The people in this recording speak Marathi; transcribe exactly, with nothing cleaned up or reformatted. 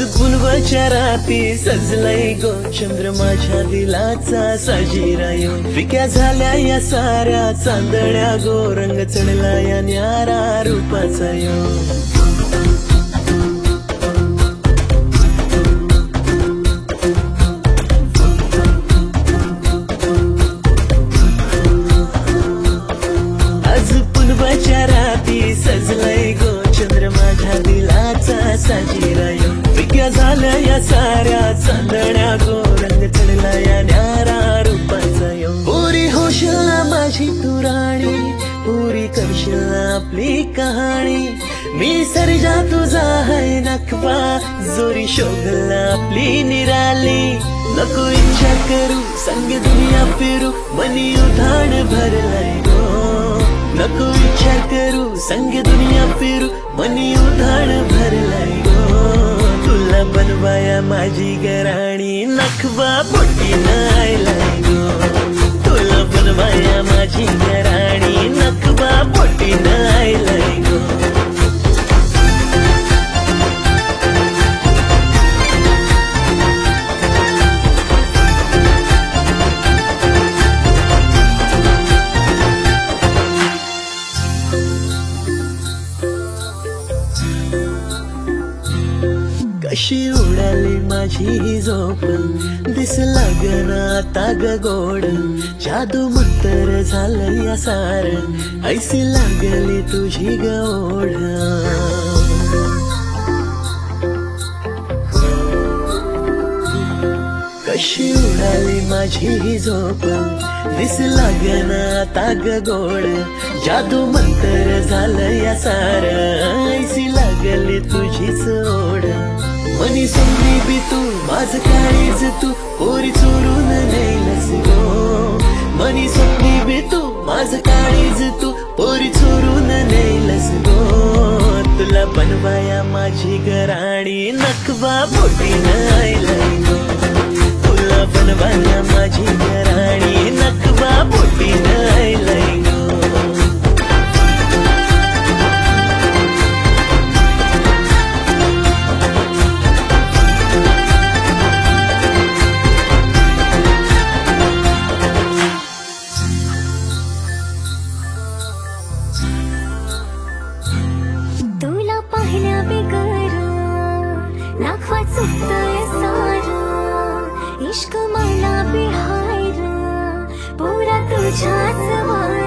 पुनवाच्या राती सजलाय गो चंद्र माझ्या दिलाचा साजिरा येऊन फिक्या झाल्या या साऱ्या चांदण्या गो रंग चढला या न्यारा रूपाचा येऊन सजलाय गो चंद्र माझ्या दिलाचा साजिरा येऊन फिक्या झाल्या या साऱ्या चांदण्या गो रंग चढला या न्यारा रूपाचा येऊन पुरी होशला माझी तू राणी पुरी करशील आपली कहाणी मी सर्जा तुझा है नखवा जोरी शोधला आपली निराली नको इच्छा करू संग दुनिया फिरू मनी उधाण भरलाय गो नको इच्छा करू संग दुनिया फिरू मनी उधाण भरलाय गो तुला बनवाया माझी गराणी नखवा पोटी नायलाय गो तुला बनवाया माझी गराणी नखवा पोटी नायलाय गो कशी उडाली माझी झोप दिसला गना ताग गोड जादू मंतर झालं या सार ऐसी लागली तुझी गोड कशी उडाली माझी झोप दिसला गना ताग गोड जादू मंतर झालं या सार ऐसी लागली तुझीच ओढ मनी समजी बी तू माझ काळीज तू पोरी चोरून नेलस गो मनी समजी बी तू माझ काळीज तू पोरी चोरून नेलस गो तुला बनवाया माझी गराणी नखवा पोटी नायलाय गो तुला बनवाया माझी गराणी नखवा पोटी नायलाय गो तुला पाहिल्या बिगर नाखवा चुकतय सारा इश्क मला बिहार पुरा तुझ्याच वार